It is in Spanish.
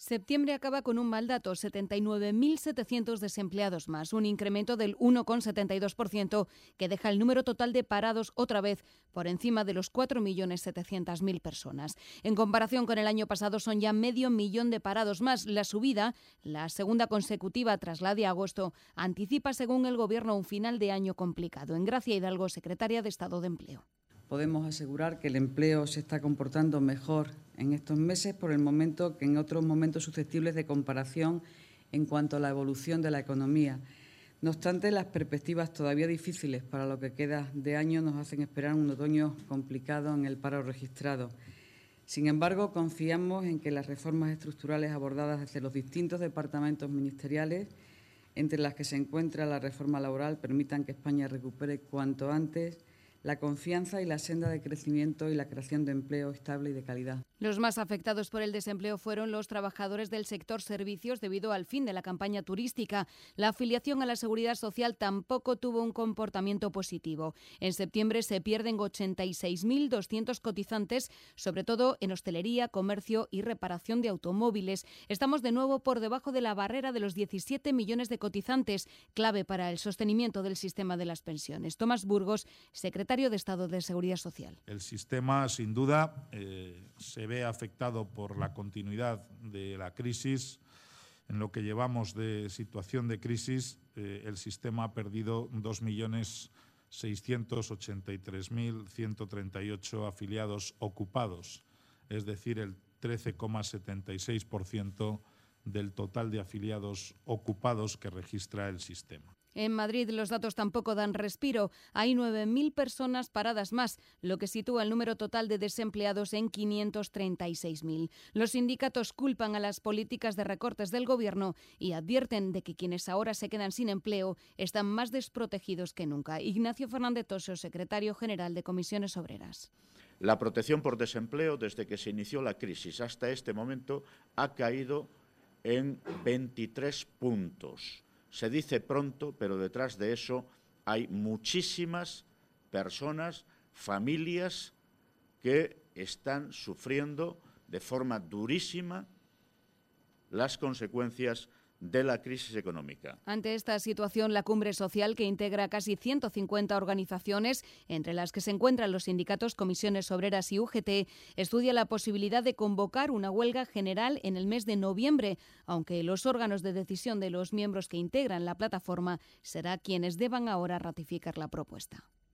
Septiembre acaba con un mal dato, 79.700 desempleados más, un incremento del 1,72% que deja el número total de parados otra vez por encima de los 4.700.000 personas. En comparación con el año pasado son ya 500.000 de parados más. La subida, la segunda consecutiva tras la de agosto, anticipa según el Gobierno un final de año complicado. En Gracia Hidalgo, secretaria de Estado de Empleo. Podemos asegurar que el empleo se está comportando mejor en estos meses por el momento que en otros momentos susceptibles de comparación en cuanto a la evolución de la economía. No obstante, las perspectivas todavía difíciles para lo que queda de año nos hacen esperar un otoño complicado en el paro registrado. Sin embargo, confiamos en que las reformas estructurales abordadas desde los distintos departamentos ministeriales, entre las que se encuentra la reforma laboral, permitan que España recupere cuanto antes la confianza y la senda de crecimiento y la creación de empleo estable y de calidad. Los más afectados por el desempleo fueron los trabajadores del sector servicios debido al fin de la campaña turística. La afiliación a la Seguridad Social tampoco tuvo un comportamiento positivo. En septiembre se pierden 86.200 cotizantes, sobre todo en hostelería, comercio y reparación de automóviles. Estamos de nuevo por debajo de la barrera de los 17 millones de cotizantes, clave para el sostenimiento del sistema de las pensiones. Tomás Burgos, secretario de Estado de Seguridad Social. El sistema, sin duda, se ve afectado por la continuidad de la crisis. En lo que llevamos de situación de crisis, el sistema ha perdido 2.683.138 afiliados ocupados, es decir, el 13,76% del total de afiliados ocupados que registra el sistema. En Madrid los datos tampoco dan respiro. Hay 9.000 personas paradas más, lo que sitúa el número total de desempleados en 536.000. Los sindicatos culpan a las políticas de recortes del Gobierno y advierten de que quienes ahora se quedan sin empleo están más desprotegidos que nunca. Ignacio Fernández Toso, secretario general de Comisiones Obreras. La protección por desempleo, desde que se inició la crisis hasta este momento, ha caído en 23 puntos. Se dice pronto, pero detrás de eso hay muchísimas personas, familias, que están sufriendo de forma durísima las consecuencias de la crisis económica. Ante esta situación, la Cumbre Social, que integra casi 150 organizaciones, entre las que se encuentran los sindicatos, Comisiones Obreras y UGT, estudia la posibilidad de convocar una huelga general en el mes de noviembre, aunque los órganos de decisión de los miembros que integran la plataforma serán quienes deban ahora ratificar la propuesta.